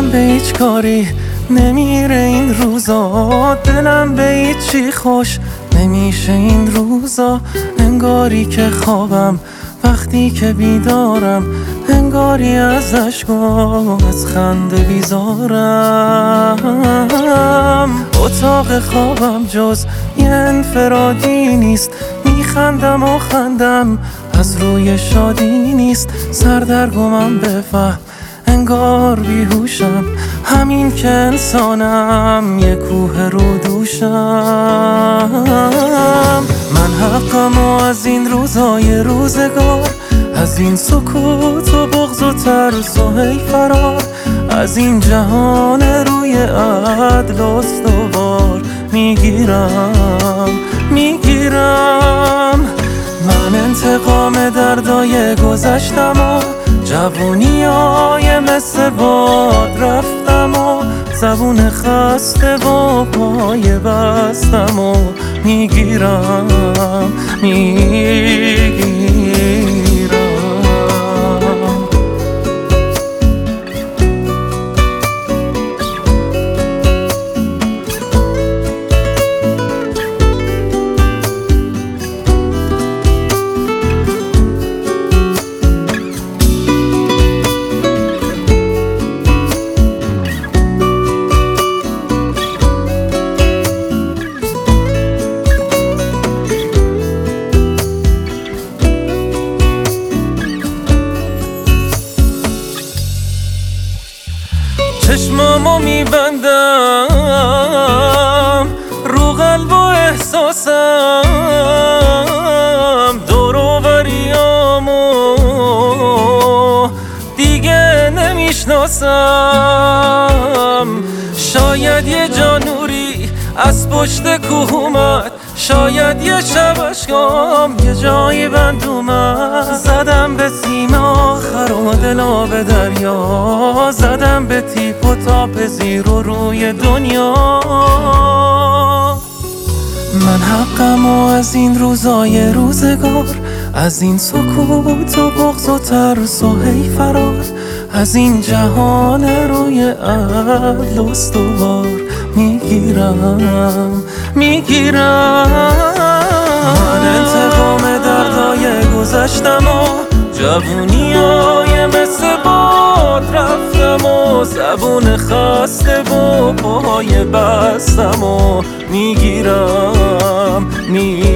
دلم به هیچ کاری نمیره این روزا، دلم به هیچی خوش نمیشه این روزا. انگاری که خوابم وقتی که بیدارم، انگاری از اشکام از خنده بیزارم. اتاق خوابم جز یه انفرادی نیست، میخندم و خندم از روی شادی نیست. سردرگمم بفهم انگار بیهوشم، همین که انسانم یه کوه رو دوشم. من حقم و از این روزای روزگار، از این سکوت و بغض و ترس و هی فرار، از این جهان روی عدل استوار میگیرم. من انتقام دردای گذشتم و جوونیای مثل باد رفتم و زبون خسته و پای بستم و میگیرم. چشمامو میبندم رو قلب و احساسم، دور و بریامو دیگه نمیشناسم. شاید یه جانوری از پشت کوه اومد، شاید یه شب اشکام یه جایی بند اومد. زدم به سیم آخر و دلا به دریا، زدم به تیپ و تاپ زیر و روی دنیا. من حقم و از این روزای روزگار، از این سکوت و بغض و ترس و هی فرار، از این جهان روی عدل استوار میگیرم. من انتقام دردای گذشتم و جوونیای مثل باد رفتم و زبون خسته و پای بستم و میگیرم.